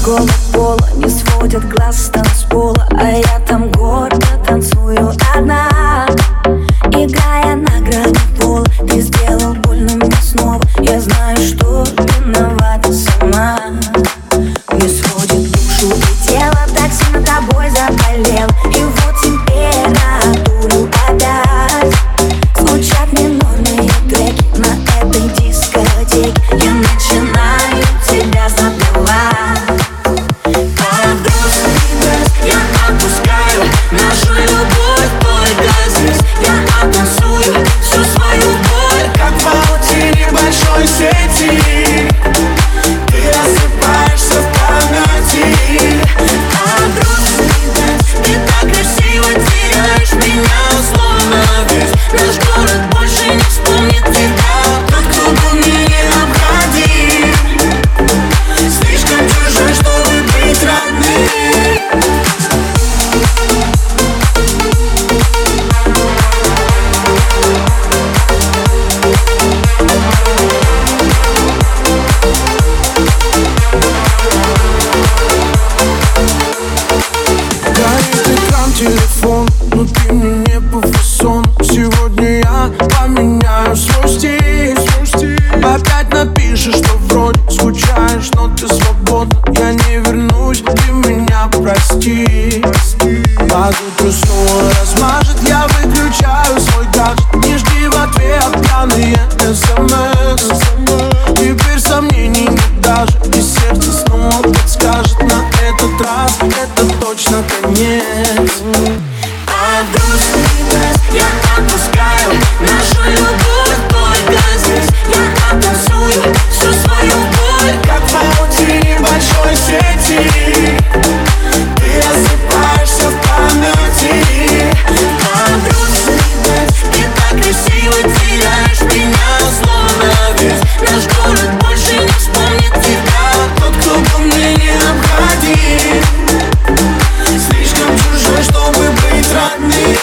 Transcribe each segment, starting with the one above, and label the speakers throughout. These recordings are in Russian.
Speaker 1: голого пола не сводят глаз с танцпола, а я там гордо танцую одна, играя на грани пола. Ты сделал больно мне снова, я знаю, что виновата сама. Не сводит душу и тело, так сильно тобой заболел. И вот температуру опять звучат минорные треки на этой дискотеке. Я начинаю тебя забывать. Под грустный дождь я отпускаю нашу любовь только здесь. Я оттанцую всю свою боль, как в паутине большой сети. Ты рассыпаешься в памяти. Под грустный дождь ты так красиво теряешь меня, словно весь наш город больше не вспомнит тебя. Тот, кто был мне необходим, слишком чужой, чтобы быть родным.
Speaker 2: Телефон, но ты мне не по фасону. Сегодня я поменяю свой стиль. Опять напишешь, что вроде скучаешь, но ты свободна. Я не вернусь, ты меня прости. Под утро снова размажет, я выключаю свой гаджет. Не жди в ответ пьяные СМС. Теперь сомнений нет даже, и сердце снова подскажет: на этот раз это точно конец.
Speaker 1: Под грустный дождь я отпускаю нашу любовь только здесь. Я оттанцую всю свою боль,
Speaker 2: как в паутине большой сети. Ты рассыпаешься в памяти.
Speaker 1: Под грустный дождь ты так красиво теряешь меня, словно весь наш город больше не вспомнит тебя.
Speaker 2: Тот, кто был мне необходим, слишком чужой, чтобы быть родным.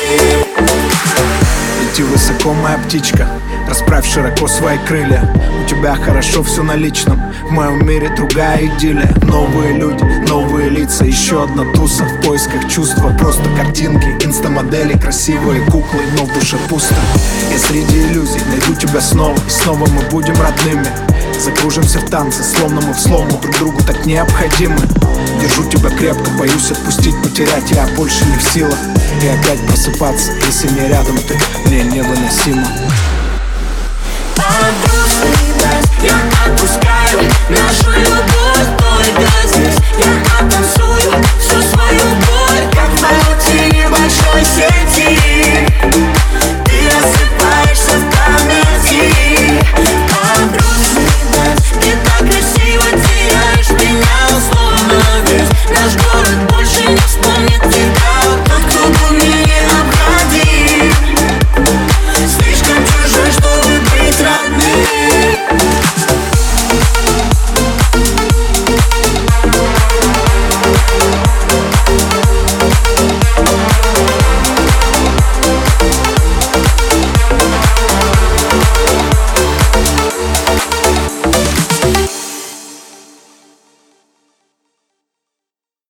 Speaker 3: Лети высоко, моя птичка, расправь широко свои крылья. У тебя хорошо все на личном, в моем мире другая идиллия. Новые люди, новые лица, еще одна туса в поисках чувства. Просто картинки, инстамодели, красивые куклы, но в душе пусто. Я среди иллюзий найду тебя снова, и снова мы будем родными. Закружимся в танце, словно мы в слому друг другу так необходимы. Держу тебя крепко, боюсь отпустить, потерять я больше не в силах. И опять просыпаться, если не рядом ты, мне невыносимо.
Speaker 1: Под грустный дождь я отпускаю нашу любовь.